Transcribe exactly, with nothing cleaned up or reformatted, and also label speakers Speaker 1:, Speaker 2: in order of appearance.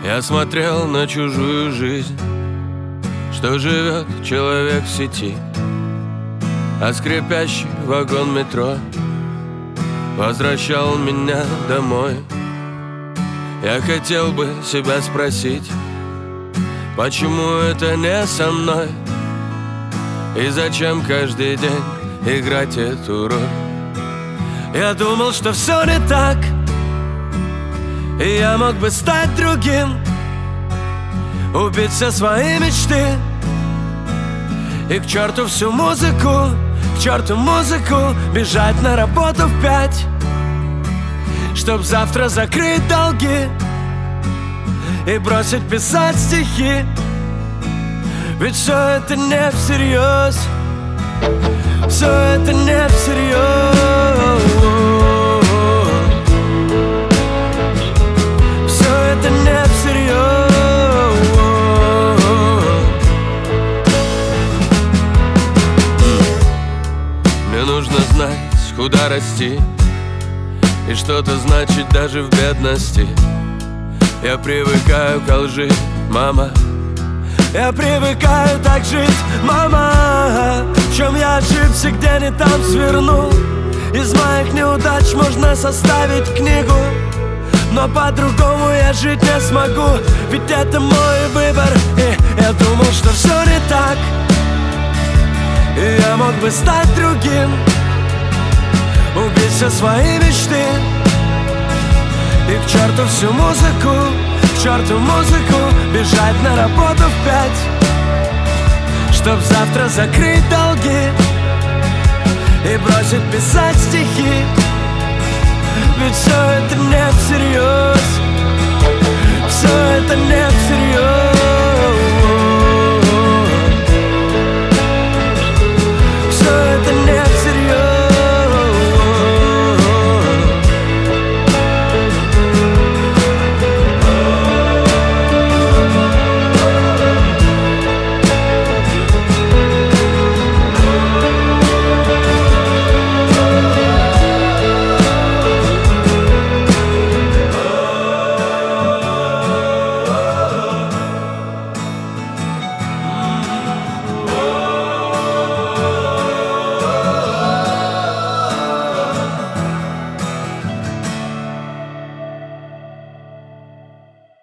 Speaker 1: Я смотрел на чужую жизнь, что живет человек в сети, а скрипящий вагон метро возвращал меня домой. Я хотел бы себя спросить, почему это не со мной, и зачем каждый день играть эту роль. Я думал, что все не так, и я мог бы стать другим, убить все свои мечты и к черту всю музыку, к черту музыку, бежать на работу в пять, чтоб завтра закрыть долги и бросить писать стихи. Ведь все это не всерьез, все это не всерьез, все это не всерьез. Мне нужно знать, куда расти, и что-то значит даже в бедности. Я привыкаю к лжи, мама, я привыкаю так жить, мама. В чем я ошибся, где не там свернул? Из моих неудач можно составить книгу, но по-другому я жить не смогу, ведь это мой выбор. И я думал, что все не так, и я мог бы стать другим, убить все свои мечты и к черту всю музыку, к черту музыку, бежать на работу в пять, чтоб завтра закрыть долги и бросить писать стихи. Ведь все это не всерьез, все это не всерьез.